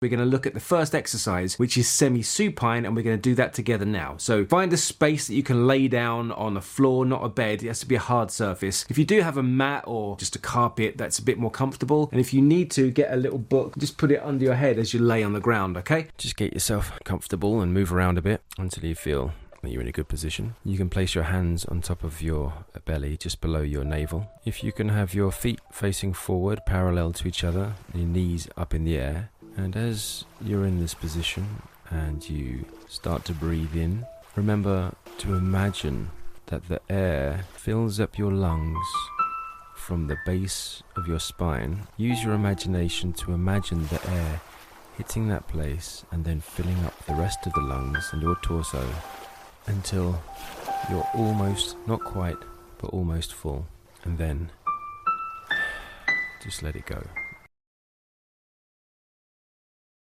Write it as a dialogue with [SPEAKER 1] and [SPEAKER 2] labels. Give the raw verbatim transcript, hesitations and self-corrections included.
[SPEAKER 1] We're going to look at the first exercise, which is semi-supine, and we're going to do that together now. So find a space that you can lay down on a floor, not a bed. It has to be a hard surface. If you do have a mat or just a carpet, that's a bit more comfortable. And if you need to, get a little book, just put it under your head as you lay on the ground, okay? Just get yourself comfortable and move around a bit until you feel that you're in a good position. You can place your hands on top of your belly, just below your navel. If you can have your feet facing forward, parallel to each other, your knees up in the air. And as you're in this position and you start to breathe in, remember to imagine that the air fills up your lungs from the base of your spine. Use your imagination to imagine the air hitting that place and then filling up the rest of the lungs and your torso until you're almost, not quite, but almost full. And then just let it go.